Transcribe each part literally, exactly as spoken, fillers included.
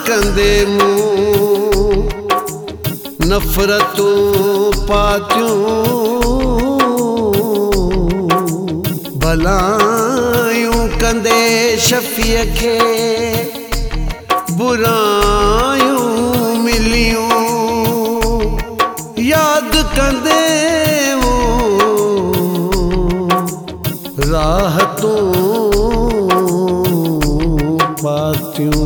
कंदे मूं नफ़रतूं पातियूं भलायूं कंदे शफ़ीअ खे बुरायूं मिलियूं यादि कंदे राहतूं पातियूं।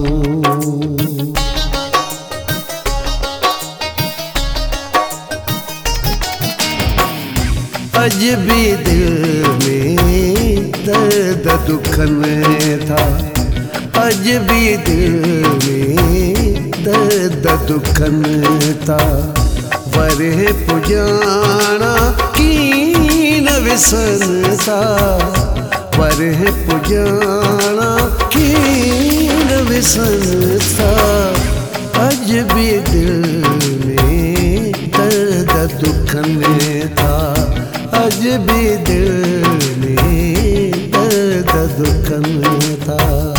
अज भी दिल में दर्द दुखन था, अज भी दिल में दर्द दुखन था, वरे पुजाना की न विसन था, वरे पुजाना की न विसन था। अज भी दिल में दर्द दुखन था, अज भी दिल में दर्द दुखन था।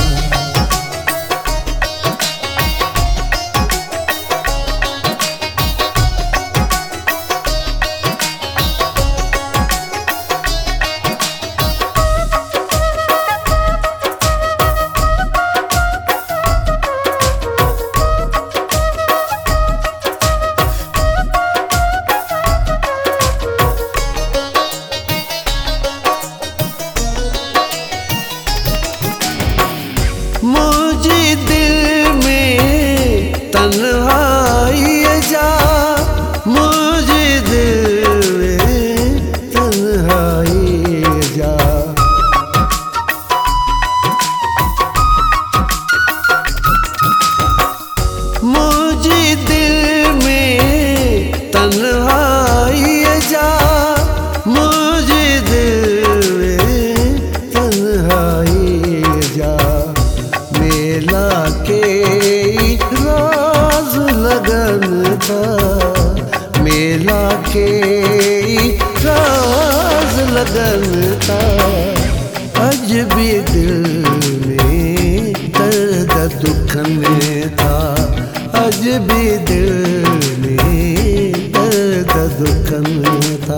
मुझे दिल में तन्हाई जा, मुझे दिल में तन्हाई जा, मुझे दिल में तन्हाई जा, मुझे दिल में तन्हाई जा। मेला के राज लगन था, मेला के राज लगन था। अज भी दिल में दर्द दुखन था, अज भी दिल में दर्द दुखन था।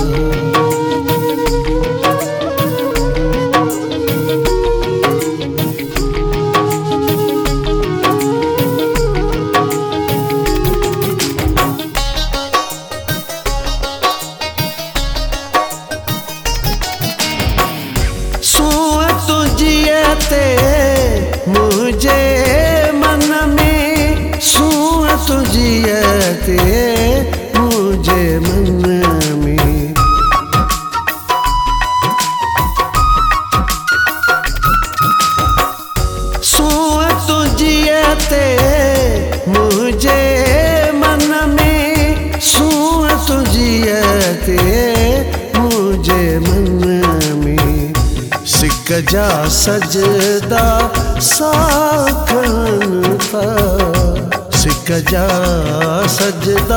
मुझे मन में सूअ तुझियते, मुझे मन में सूअ तुझियते, मुझे मन में सूअ तुझियते, मुझे मन में सिक जा सजदा साखन था, सिक जा सजदा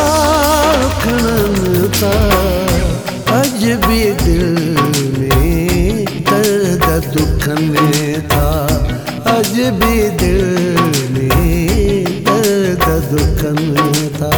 साखन था। अज भी दिल में दर्द दुखन था, अज भी दिल में दर्द दुखन था।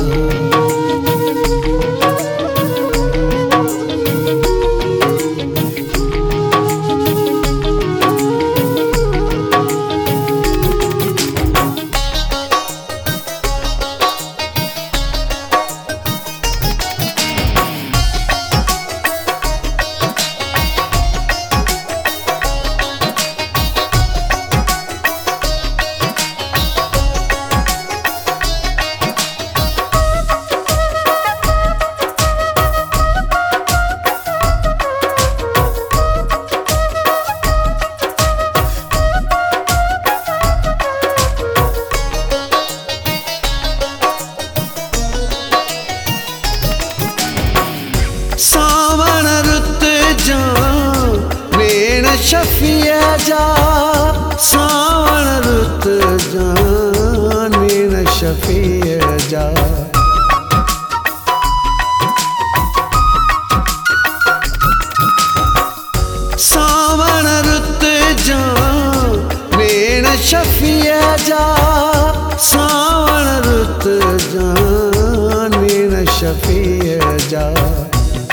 सावण रुत जा वेण शफिया जा, सावण रुत जा वेण शफिया जा। सावण रुत जा वेण शफिया जा।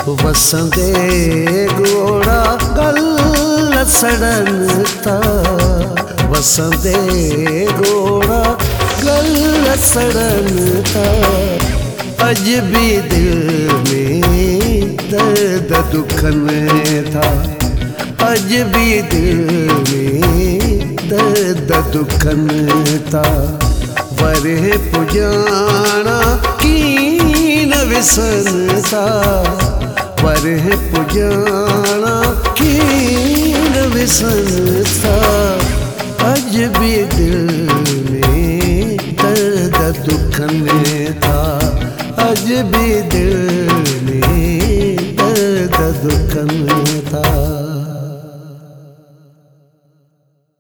वसंदे गोड़ा गल सड़न था, वसंदे गोड़ा गल सड़न था। अज भी दिल में दर्द दुखन था, अज भी दिल में दर्द दुखन था। वरे पुजाना कीन विसन था, वरे पुजाना कीन विसन था। अज भी दिल में दर्द दुखन था, अज भी दिल में दर्द दुखन था।